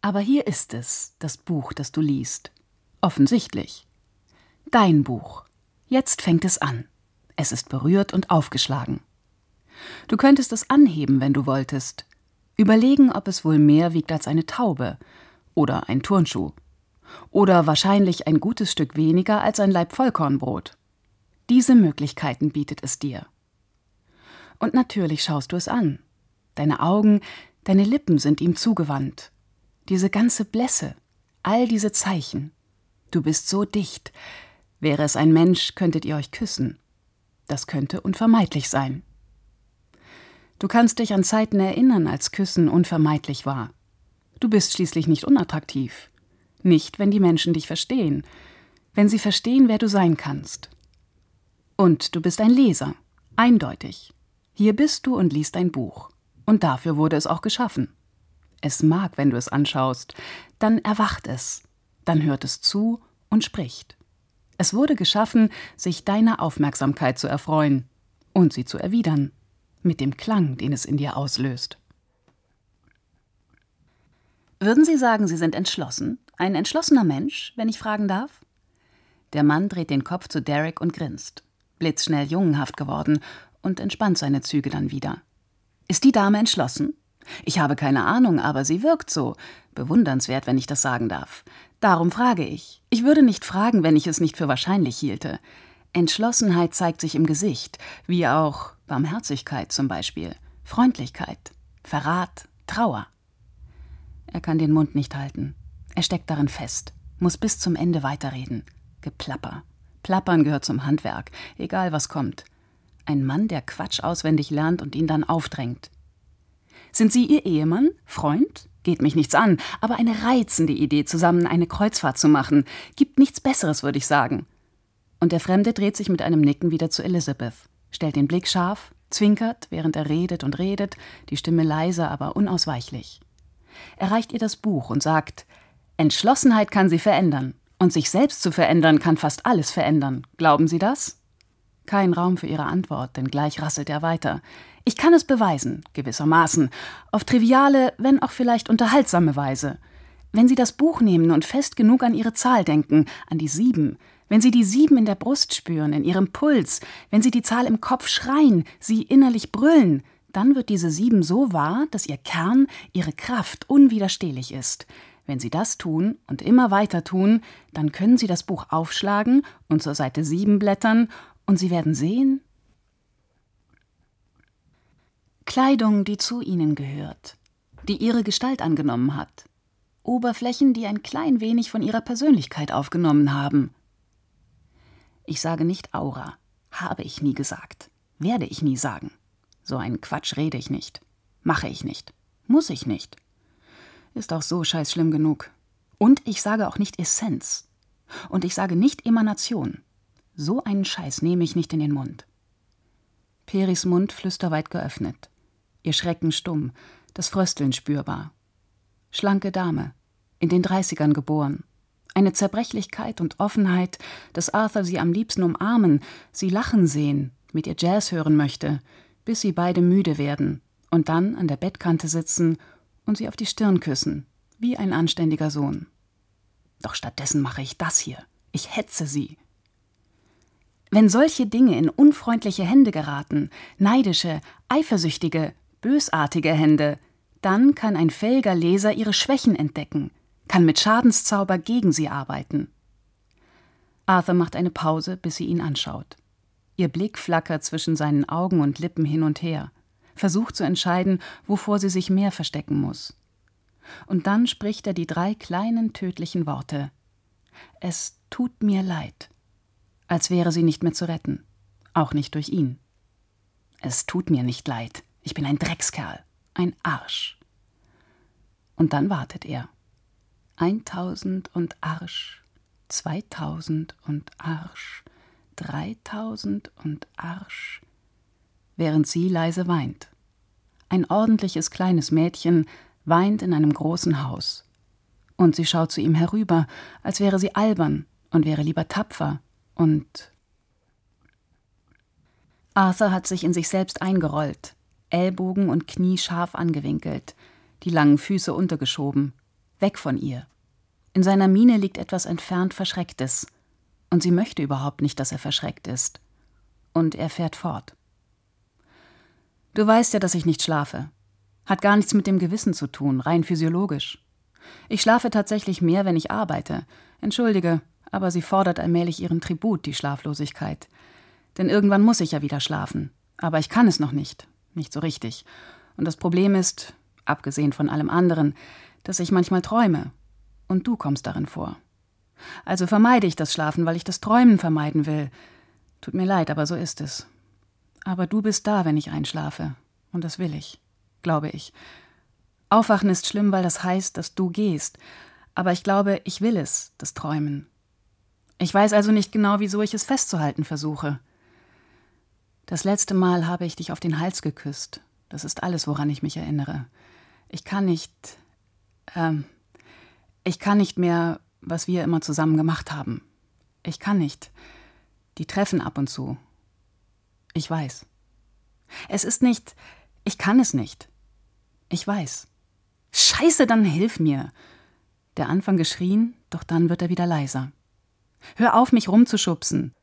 Aber hier ist es, das Buch, das du liest. Offensichtlich. Dein Buch. Jetzt fängt es an. Es ist berührt und aufgeschlagen. Du könntest es anheben, wenn du wolltest. Überlegen, ob es wohl mehr wiegt als eine Taube oder ein Turnschuh. Oder wahrscheinlich ein gutes Stück weniger als ein Laib Vollkornbrot. Diese Möglichkeiten bietet es dir. Und natürlich schaust du es an. Deine Augen, deine Lippen sind ihm zugewandt. Diese ganze Blässe, all diese Zeichen. Du bist so dicht. Wäre es ein Mensch, könntet ihr euch küssen. Das könnte unvermeidlich sein. Du kannst dich an Zeiten erinnern, als Küssen unvermeidlich war. Du bist schließlich nicht unattraktiv. Nicht, wenn die Menschen dich verstehen. Wenn sie verstehen, wer du sein kannst. Und du bist ein Leser. Eindeutig. Hier bist du und liest ein Buch. Und dafür wurde es auch geschaffen. Es mag, wenn du es anschaust. Dann erwacht es. Dann hört es zu und spricht. Es wurde geschaffen, sich deiner Aufmerksamkeit zu erfreuen und sie zu erwidern. Mit dem Klang, den es in dir auslöst. Würden Sie sagen, Sie sind entschlossen? Ein entschlossener Mensch, wenn ich fragen darf? Der Mann dreht den Kopf zu Derek und grinst. Blitzschnell jungenhaft geworden und entspannt seine Züge dann wieder. Ist die Dame entschlossen? Ich habe keine Ahnung, aber sie wirkt so. Bewundernswert, wenn ich das sagen darf. Darum frage ich. Ich würde nicht fragen, wenn ich es nicht für wahrscheinlich hielte. Entschlossenheit zeigt sich im Gesicht, wie auch Barmherzigkeit zum Beispiel, Freundlichkeit, Verrat, Trauer. Er kann den Mund nicht halten. Er steckt darin fest, muss bis zum Ende weiterreden. Geplapper. Plappern gehört zum Handwerk, egal was kommt. Ein Mann, der Quatsch auswendig lernt und ihn dann aufdrängt. Sind Sie Ihr Ehemann? Freund? Geht mich nichts an, aber eine reizende Idee, zusammen eine Kreuzfahrt zu machen. Gibt nichts Besseres, würde ich sagen. Und der Fremde dreht sich mit einem Nicken wieder zu Elizabeth, stellt den Blick scharf, zwinkert, während er redet und redet, die Stimme leise, aber unausweichlich. Er reicht ihr das Buch und sagt, Entschlossenheit kann sie verändern. Und sich selbst zu verändern, kann fast alles verändern. Glauben Sie das? Kein Raum für Ihre Antwort, denn gleich rasselt er weiter. Ich kann es beweisen, gewissermaßen, auf triviale, wenn auch vielleicht unterhaltsame Weise. Wenn Sie das Buch nehmen und fest genug an Ihre Zahl denken, an die 7, wenn Sie die 7 in der Brust spüren, in Ihrem Puls, wenn Sie die Zahl im Kopf schreien, sie innerlich brüllen, dann wird diese 7 so wahr, dass Ihr Kern, Ihre Kraft unwiderstehlich ist. Wenn Sie das tun und immer weiter tun, dann können Sie das Buch aufschlagen und zur Seite 7 blättern und Sie werden sehen, Kleidung, die zu Ihnen gehört, die Ihre Gestalt angenommen hat, Oberflächen, die ein klein wenig von Ihrer Persönlichkeit aufgenommen haben. Ich sage nicht Aura, habe ich nie gesagt, werde ich nie sagen. So einen Quatsch rede ich nicht, mache ich nicht, muss ich nicht. Ist auch so scheißschlimm genug. Und ich sage auch nicht Essenz. Und ich sage nicht Emanation. So einen Scheiß nehme ich nicht in den Mund. Peris Mund flüsterweit geöffnet. Ihr Schrecken stumm, das Frösteln spürbar. Schlanke Dame, in den 30ern geboren. Eine Zerbrechlichkeit und Offenheit, dass Arthur sie am liebsten umarmen, sie lachen sehen, mit ihr Jazz hören möchte, bis sie beide müde werden und dann an der Bettkante sitzen und sie auf die Stirn küssen, wie ein anständiger Sohn. Doch stattdessen mache ich das hier. Ich hetze sie. Wenn solche Dinge in unfreundliche Hände geraten, neidische, eifersüchtige, bösartige Hände, dann kann ein fähiger Leser ihre Schwächen entdecken, kann mit Schadenszauber gegen sie arbeiten. Arthur macht eine Pause, bis sie ihn anschaut. Ihr Blick flackert zwischen seinen Augen und Lippen hin und her, versucht zu entscheiden, wovor sie sich mehr verstecken muss. Und dann spricht er die 3 kleinen, tödlichen Worte. Es tut mir leid. Als wäre sie nicht mehr zu retten. Auch nicht durch ihn. Es tut mir nicht leid. Ich bin ein Dreckskerl. Ein Arsch. Und dann wartet er. 1000 und Arsch. 2000 und Arsch. 3000 und Arsch. Während sie leise weint. Ein ordentliches kleines Mädchen weint in einem großen Haus. Und sie schaut zu ihm herüber, als wäre sie albern und wäre lieber tapfer. Und Arthur hat sich in sich selbst eingerollt, Ellbogen und Knie scharf angewinkelt, die langen Füße untergeschoben. weg von ihr. In seiner Miene liegt etwas entfernt Verschrecktes. Und sie möchte überhaupt nicht, dass er verschreckt ist. Und er fährt fort. Du weißt ja, dass ich nicht schlafe. Hat gar nichts mit dem Gewissen zu tun, rein physiologisch. Ich schlafe tatsächlich mehr, wenn ich arbeite. Entschuldige, aber sie fordert allmählich ihren Tribut, die Schlaflosigkeit. Denn irgendwann muss ich ja wieder schlafen. Aber ich kann es noch nicht. Nicht so richtig. Und das Problem ist, abgesehen von allem anderen, dass ich manchmal träume. Und du kommst darin vor. Also vermeide ich das Schlafen, weil ich das Träumen vermeiden will. Tut mir leid, aber so ist es. Aber du bist da, wenn ich einschlafe. Und das will ich. Glaube ich. Aufwachen ist schlimm, weil das heißt, dass du gehst. Aber ich glaube, ich will es, das Träumen. Ich weiß also nicht genau, wieso ich es festzuhalten versuche. Das letzte Mal habe ich dich auf den Hals geküsst. Das ist alles, woran ich mich erinnere. Ich kann nicht mehr, was wir immer zusammen gemacht haben. Ich kann nicht. Die treffen ab und zu. Ich weiß. Es ist nicht, ich kann es nicht. Ich weiß. Scheiße, dann hilf mir. Der Anfang geschrien, doch dann wird er wieder leiser. Hör auf, mich rumzuschubsen.